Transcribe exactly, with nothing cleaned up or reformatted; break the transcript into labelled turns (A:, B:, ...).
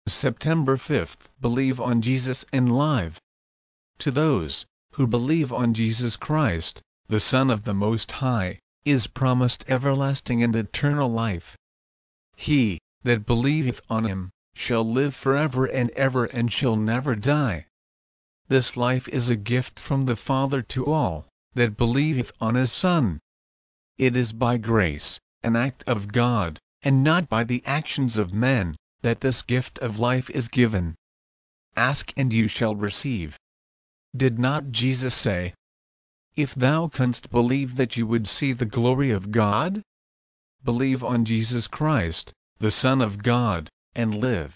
A: September fifth. Believe on Jesus and live. To those who believe on Jesus Christ, the Son of the Most High, is promised everlasting and eternal life. He that believeth on him shall live forever and ever and shall never die. This life is a gift from the Father to all that believeth on his Son. It is by grace, an act of God, and not by the actions of men, that this gift of life is given. Ask and you shall receive. Did not Jesus say, "If thou canst believe that you would see the glory of God?" Believe on Jesus Christ, the Son of God, and live.